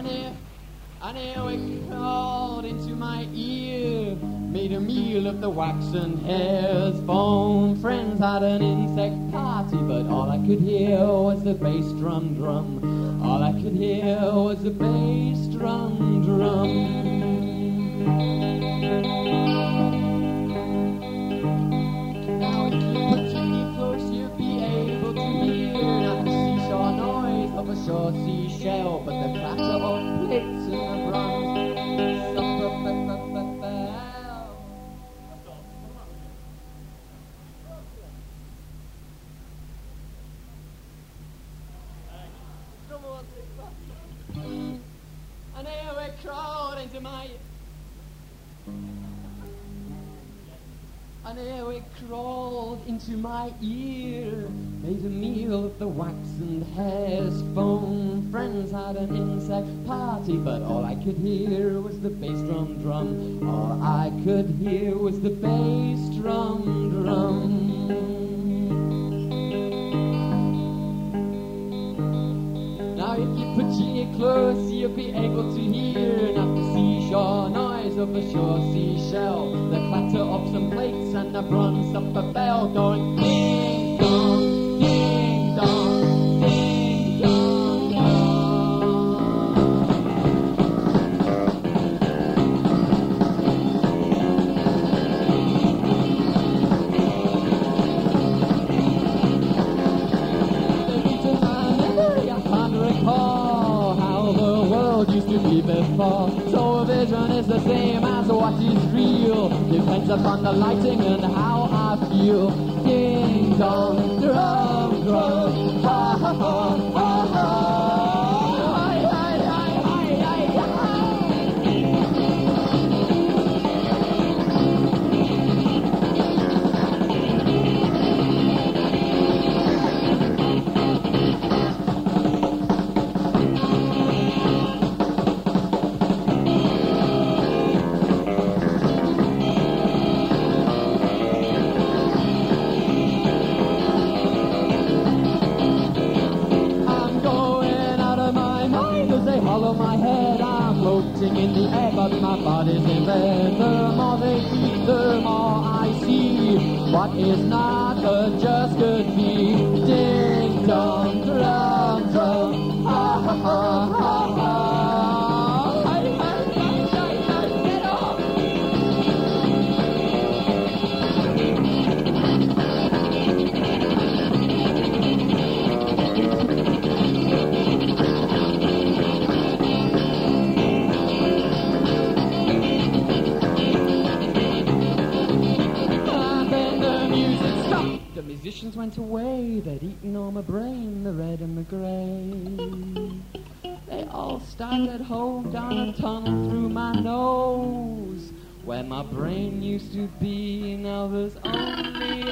And it crawled into my ear, made a meal of the waxen hairs. Phone friends had an insect party, but all I could hear was the bass drum drum. All I could hear was the bass drum drum. Now if you put me close, you'd be able to hear not the seesaw noise of a shore seashell, but the clatter of plates in the bronze. And here it crawled into my... And here it crawled into my ear, made a meal of the waxen hairs. Phone friends had an insect party, but all I could hear was the bass drum drum. All I could hear was the bass drum drum. Now if you put your ear close, you'll be able to hear not the seashore noise of a shore seashell, the clatter of some plates and the bronze of a bell going ding dong, ding dong, ding dong, used to be before. So a vision is the same as what is real. Depends upon the lighting and how I feel. Ding dong, drum drum, ha ha ha, ha ha. Hi hi hi hi hi hi. Hollow my head, I'm floating in the air, but my body's in bed. The more they beat, the more I see what is not but just could be. Ding dong, drum drum, ha ha ha ha ha. Hi hi hi hi hi, get off. The musicians went away, they'd eaten all my brain, the red and the grey. They all started home down a tunnel through my nose, where my brain used to be. Now there's only